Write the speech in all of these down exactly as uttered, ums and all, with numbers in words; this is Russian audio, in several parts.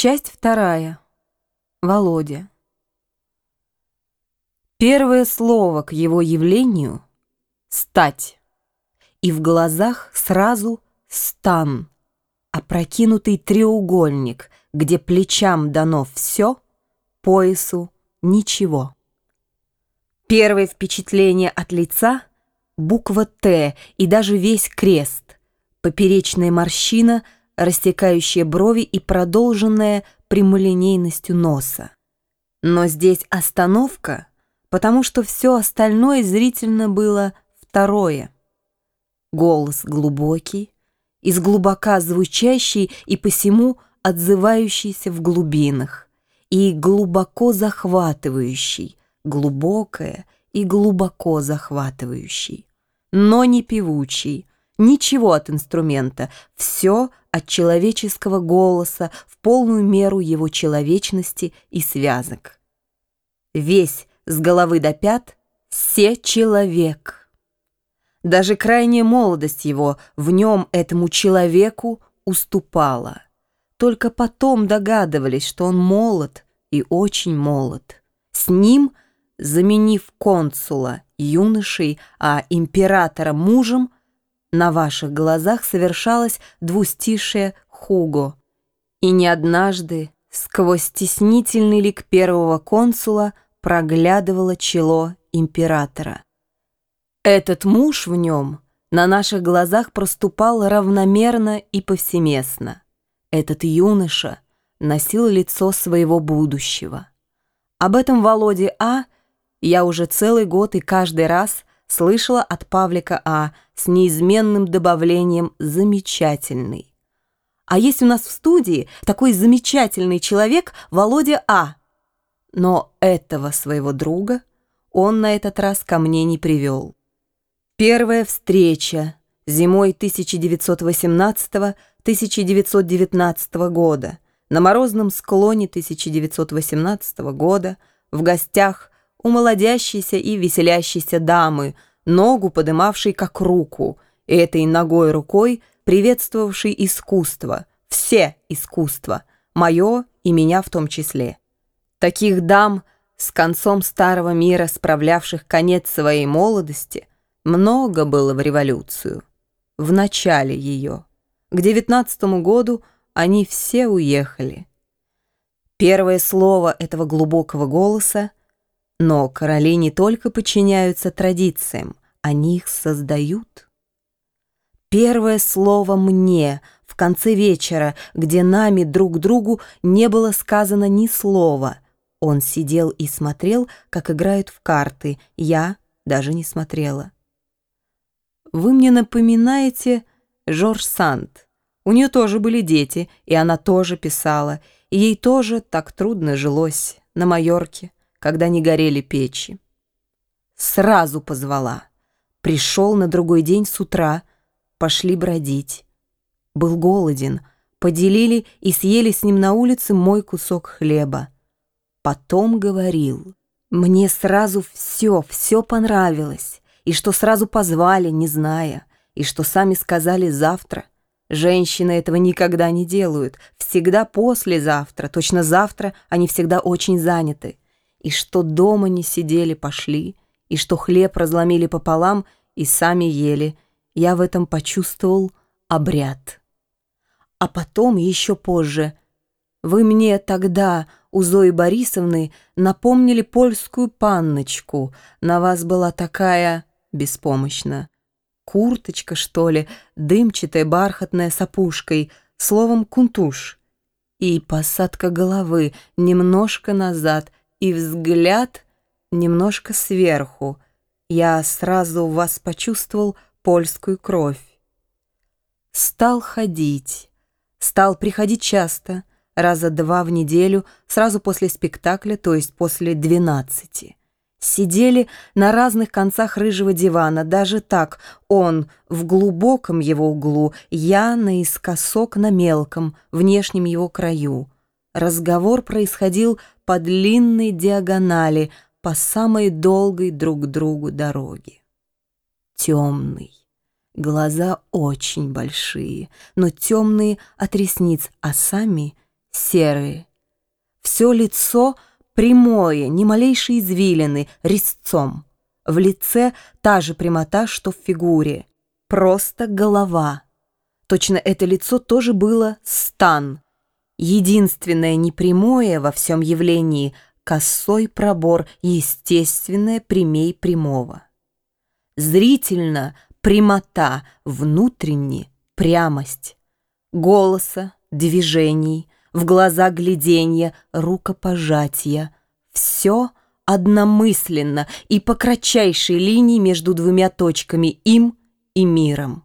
Часть вторая. Володя. Первое слово к его явлению — «стать», и в глазах сразу «стан», опрокинутый треугольник, где плечам дано все, поясу ничего. Первое впечатление от лица — буква «Т» и даже весь крест, поперечная морщина, растекающая брови и продолженная прямолинейностью носа. Но здесь остановка, потому что все остальное зрительно было второе. Голос глубокий, из глубока звучащий и посему отзывающийся в глубинах, и глубоко захватывающий, глубокое и глубоко захватывающий, но не певучий, ничего от инструмента, все от человеческого голоса в полную меру его человечности и связок. Весь с головы до пят се человек. Даже крайняя молодость его в нем этому человеку уступала. Только потом догадывались, что он молод и очень молод. С ним, заменив консула юношей, а императора мужем, на ваших глазах совершалось двустишее Хуго. И не однажды сквозь стеснительный лик первого консула проглядывало чело императора. Этот муж в нем на наших глазах проступал равномерно и повсеместно. Этот юноша носил лицо своего будущего. Об этом Володе А. я уже целый год и каждый раз слышала от Павлика А. с неизменным добавлением «замечательный». А есть у нас в студии такой замечательный человек Володя А. Но этого своего друга он на этот раз ко мне не привел. Первая встреча зимой тысяча девятьсот восемнадцатого — тысяча девятьсот девятнадцатого года на морозном склоне тысяча девятьсот восемнадцатого года в гостях у молодящейся и веселящейся дамы, ногу подымавшей как руку, и этой ногой рукой приветствовавшей искусство, все искусства, мое и меня в том числе. Таких дам, с концом старого мира справлявших конец своей молодости, много было в революцию, в начале ее. К девятнадцатому году они все уехали. Первое слово этого глубокого голоса: но короли не только подчиняются традициям, они их создают. Первое слово мне в конце вечера, где нами друг другу не было сказано ни слова. Он сидел и смотрел, как играют в карты, я даже не смотрела. Вы мне напоминаете Жорж Санд. У нее тоже были дети, и она тоже писала, и ей тоже так трудно жилось на Майорке, когда не горели печи. Сразу позвала. Пришел на другой день с утра, пошли бродить. Был голоден, поделили и съели с ним на улице мой кусок хлеба. Потом говорил, мне сразу все, все понравилось, и что сразу позвали, не зная, и что сами сказали завтра. Женщины этого никогда не делают, всегда послезавтра, точно завтра они всегда очень заняты. И что дома не сидели, пошли, и что хлеб разломили пополам и сами ели. Я в этом почувствовал обряд. А потом, еще позже, вы мне тогда у Зои Борисовны напомнили польскую панночку. На вас была такая, беспомощно, курточка, что ли, дымчатая, бархатная, с опушкой, словом, кунтуш. И посадка головы немножко назад, и взгляд немножко сверху. Я сразу у вас почувствовал польскую кровь. Стал ходить, стал приходить часто, раза два в неделю, сразу после спектакля, то есть после двенадцати. Сидели на разных концах рыжего дивана, даже так, он в глубоком его углу, я наискосок на мелком, внешнем его краю. Разговор происходил по длинной диагонали, по самой долгой друг к другу дороге. Темный, глаза очень большие, но темные от ресниц, а сами серые. Все лицо прямое, ни малейшей извилины, резцом. В лице та же прямота, что в фигуре. Просто голова. Точно это лицо тоже было стан. Единственное непрямое во всем явлении — косой пробор, естественное прямей прямого. Зрительно прямота, внутренне прямость. Голоса, движений, в глаза гляденья, рукопожатия. Все одномысленно и по кратчайшей линии между двумя точками им и миром.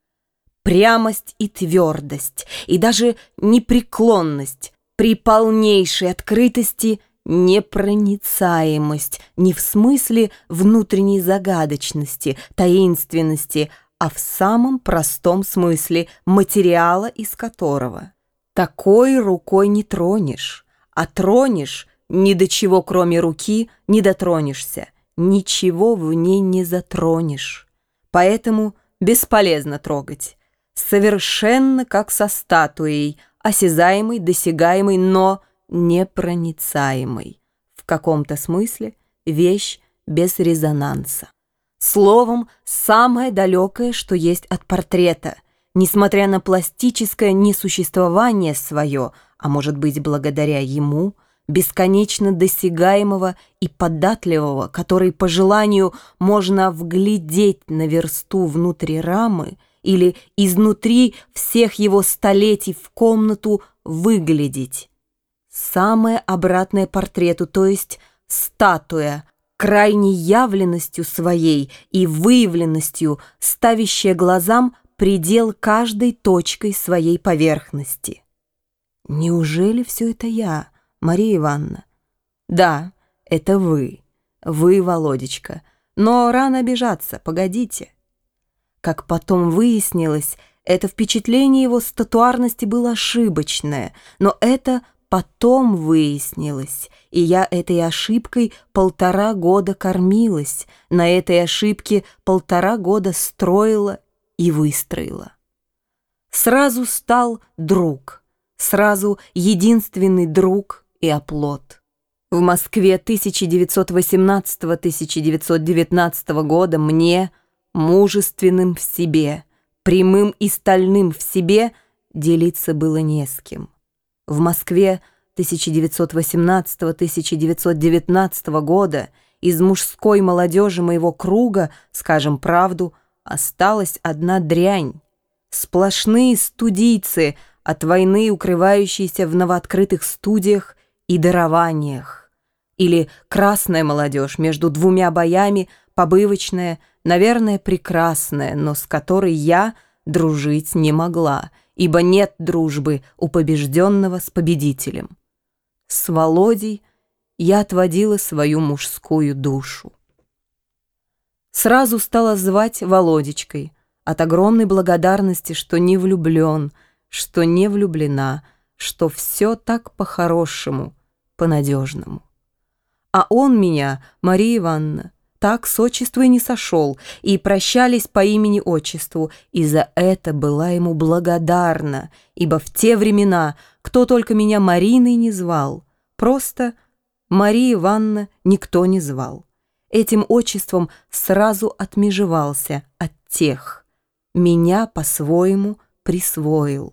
Прямость и твердость, и даже непреклонность, при полнейшей открытости непроницаемость, не в смысле внутренней загадочности, таинственности, а в самом простом смысле материала, из которого. Такой рукой не тронешь, а тронешь, ни до чего кроме руки не дотронешься, ничего в ней не затронешь. Поэтому бесполезно трогать. Совершенно как со статуей, осязаемой, досягаемой, но непроницаемой. В каком-то смысле вещь без резонанса. Словом, самое далекое, что есть от портрета, несмотря на пластическое несуществование свое, а может быть благодаря ему, бесконечно досягаемого и податливого, который по желанию можно вглядеть на версту внутри рамы или изнутри всех его столетий в комнату выглядеть. Самое обратное портрету, то есть статуя, крайней явленностью своей и выявленностью, ставящая глазам предел каждой точкой своей поверхности. Неужели все это я, Мария Ивановна? Да, это вы, вы, Володечка, но рано обижаться, погодите. Как потом выяснилось, это впечатление его статуарности было ошибочное, но это потом выяснилось, и я этой ошибкой полтора года кормилась, на этой ошибке полтора года строила и выстроила. Сразу стал друг, сразу единственный друг и оплот. В Москве тысяча девятьсот восемнадцатого — тысяча девятьсот девятнадцатого года мне, мужественным в себе, прямым и стальным в себе, делиться было не с кем. В Москве тысяча девятьсот восемнадцатого — тысяча девятьсот девятнадцатого года из мужской молодежи моего круга, скажем правду, осталась одна дрянь. Сплошные студийцы, от войны укрывающиеся в новооткрытых студиях и дарованиях. Или красная молодежь между двумя боями, побывочная, наверное, прекрасная, но с которой я дружить не могла, ибо нет дружбы у побежденного с победителем. С Володей я отводила свою мужскую душу. Сразу стала звать Володечкой, от огромной благодарности, что не влюблен, что не влюблена, что все так по-хорошему, по-надежному. А он меня, Мария Ивановна, так с отчества и не сошел, и прощались по имени-отчеству, и за это была ему благодарна, ибо в те времена кто только меня Мариной не звал, просто Мария Ивановна никто не звал. Этим отчеством сразу отмежевался от тех, меня по-своему присвоил.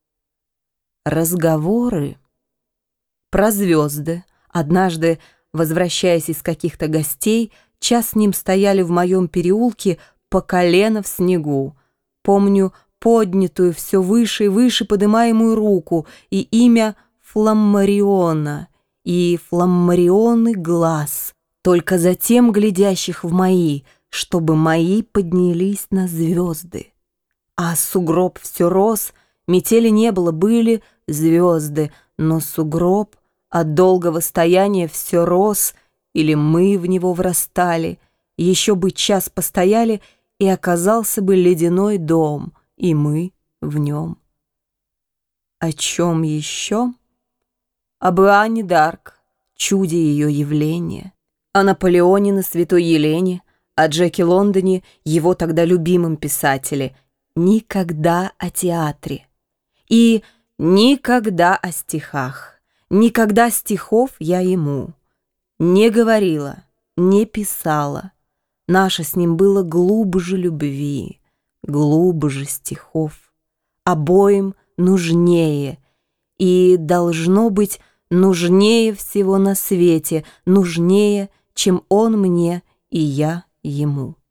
Разговоры про звезды. Однажды, возвращаясь из каких-то гостей, час с ним стояли в моем переулке по колено в снегу. Помню поднятую все выше и выше подымаемую руку и имя Фламмариона и Фламмарионы глаз, только затем глядящих в мои, чтобы мои поднялись на звезды. А сугроб все рос, метели не было, были звезды, но сугроб от долгого стояния все рос, или мы в него врастали, еще бы час постояли, и оказался бы ледяной дом, и мы в нем. О чем еще? Об Иоанне д'Арк, чуде ее явления, о Наполеоне на Святой Елене, о Джеке Лондоне, его тогда любимом писателе, никогда о театре. И Никогда о стихах, никогда стихов я ему не говорила, не писала. Наше с ним было глубже любви, глубже стихов, обоим нужнее, и должно быть нужнее всего на свете, нужнее, чем он мне и я ему.